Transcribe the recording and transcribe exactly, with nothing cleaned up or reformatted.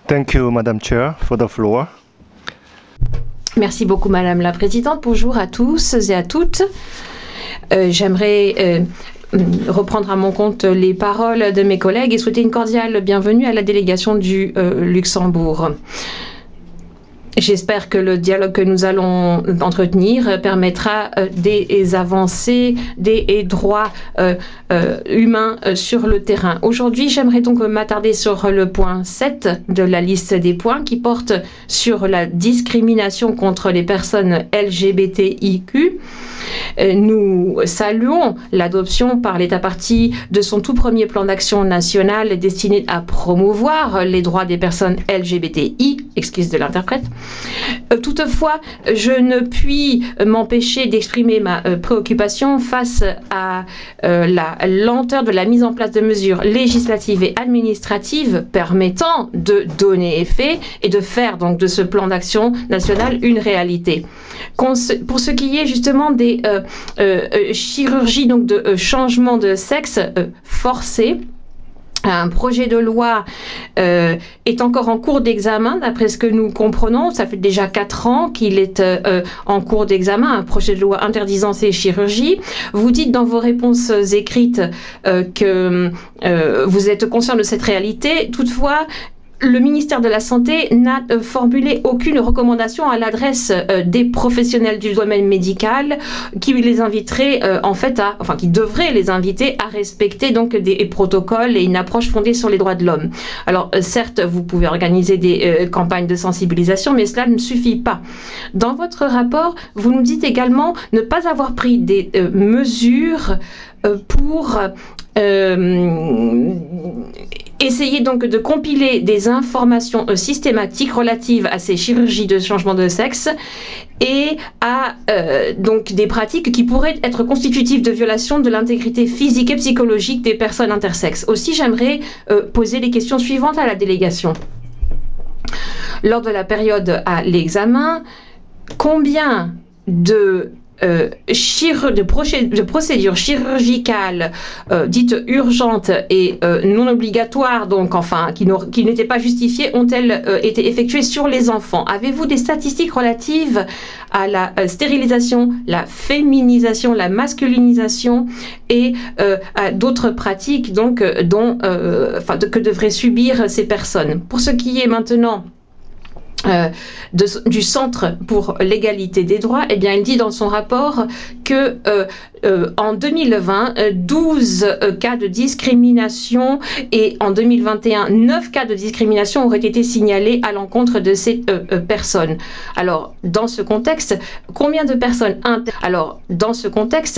Thank you, Madam Chair, for the floor. Merci beaucoup, Madame la Présidente. Bonjour à tous et à toutes. Euh, J'aimerais euh, reprendre à mon compte les paroles de mes collègues et souhaiter une cordiale bienvenue à la délégation du euh, Luxembourg. J'espère que le dialogue que nous allons entretenir permettra des avancées, des droits euh, euh, humains sur le terrain. Aujourd'hui, j'aimerais donc m'attarder sur le point sept de la liste des points qui porte sur la discrimination contre les personnes L G B T I Q. Nous saluons l'adoption par l'État partie de son tout premier plan d'action national destiné à promouvoir les droits des personnes L G B T I, excuse de l'interprète. Toutefois, je ne puis m'empêcher d'exprimer ma préoccupation face à la lenteur de la mise en place de mesures législatives et administratives permettant de donner effet et de faire donc de ce plan d'action national une réalité. Pour ce qui est justement des euh, euh, chirurgies donc de euh, changement de sexe euh, forcé, un projet de loi euh, est encore en cours d'examen, d'après ce que nous comprenons. Ça fait déjà quatre ans qu'il est euh, en cours d'examen, un projet de loi interdisant ces chirurgies. Vous dites dans vos réponses écrites euh, que euh, vous êtes conscient de cette réalité. Toutefois, le ministère de la Santé n'a euh, formulé aucune recommandation à l'adresse euh, des professionnels du domaine médical qui les inviterait euh, en fait à, enfin qui devrait les inviter à respecter donc des protocoles et une approche fondée sur les droits de l'homme. Alors euh, certes, vous pouvez organiser des euh, campagnes de sensibilisation, mais cela ne suffit pas. Dans votre rapport, vous nous dites également ne pas avoir pris des euh, mesures euh, pour euh, essayer donc de compiler des informations euh, systématiques relatives à ces chirurgies de changement de sexe et à euh, donc des pratiques qui pourraient être constitutives de violation de l'intégrité physique et psychologique des personnes intersexes. Aussi, j'aimerais euh, poser les questions suivantes à la délégation. Lors de la période à l'examen, combien de Euh, de, de procédures chirurgicales euh, dites urgentes et euh, non obligatoires, donc enfin qui, qui n'étaient pas justifiées, ont-elles euh, été effectuées sur les enfants? Avez-vous des statistiques relatives à la euh, stérilisation, la féminisation, la masculinisation et euh, à d'autres pratiques donc euh, dont, euh, enfin, de, que devraient subir ces personnes? Pour ce qui est maintenant Euh, de, du Centre pour l'égalité des droits, eh bien, il dit dans son rapport que euh, euh, en deux mille vingt, douze euh, cas de discrimination et en deux mille vingt et un, neuf cas de discrimination auraient été signalés à l'encontre de ces euh, euh, personnes. Alors, dans ce contexte, combien de personnes inter... Alors, dans ce contexte,